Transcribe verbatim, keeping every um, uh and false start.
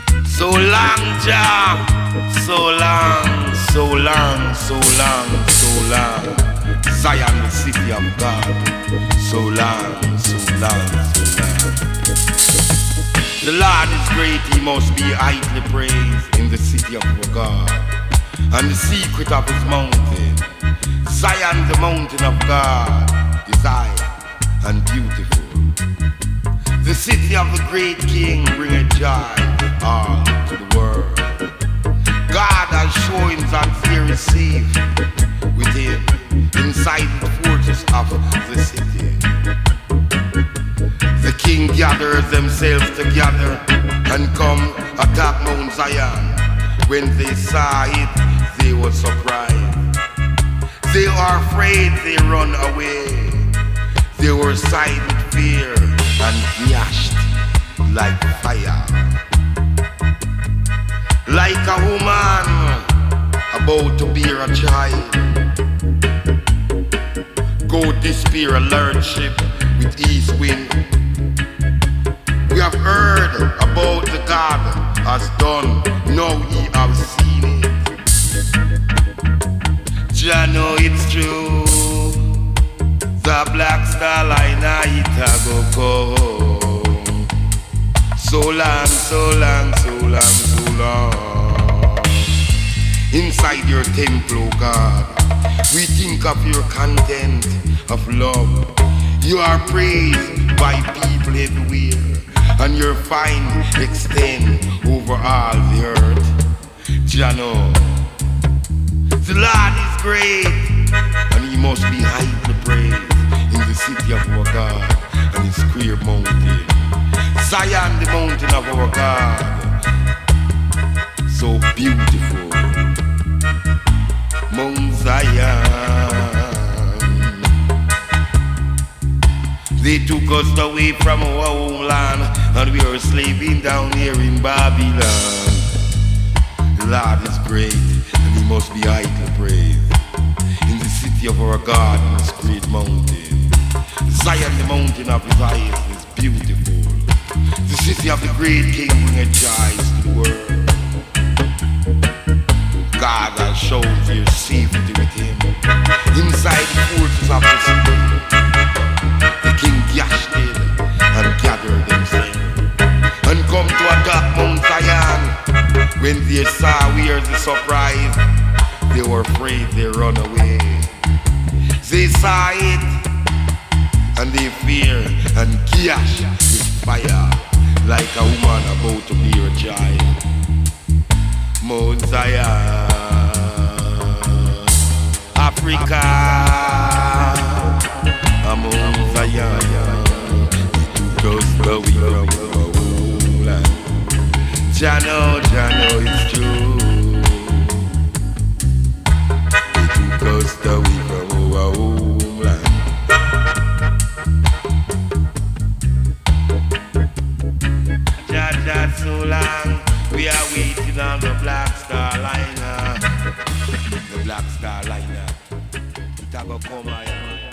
So long, Jah, so long, so long, so long, so long. Zion, the city of God. So long, so long, so long. The Lord is great, he must be highly praised in the city of our God. And the secret of his mountain, Zion, the mountain of God, is high and beautiful. The city of the great King bringeth joy all to the world. God has shown that fear is safe with him inside the fortress of the city. The king gathers themselves together and come attack Mount Zion. When they saw it, they were surprised. They are afraid, they run away. They were sighted with fear and flashed like fire. Like a woman about to bear a child. Go despair a lordship with east wind. We have heard about the God has done, now ye have seen it. Jah know it's true. The Black Star Liner it a go come. So long, so long, so long, so long. Inside your temple, oh God, we think of your content of love. You are praised by people everywhere, and your fine extend over all the earth. Jah know the Lord is great, and he must be highly praised in the city of our God and his clear mountain. Zion, the mountain of our God, so beautiful. Mount Zion. They took us away from our homeland, and we are slaving down here in Babylon. The Lord is great, and he must be highly praised in the city of our God on this great mountain. Zion, the mountain of his highest, is beautiful. The city of the great King bringeth joy to the world. God has shown their safety with him. Inside the fortress of the city, the king dashed in and gathered themselves and come to attack Mount Zion. When they saw where's the surprise, they were afraid, they run away. They saw it and they fear and gash with fire like a woman about to bear a child. Mount Zion, Africa, Mount Zion, just the way from our homeland. Jah know, Jah know it's true. It took us the way from our homeland. Jah, Jah, so long. We are waiting on the Black Star Liner. The Black Star Liner. It a go come here.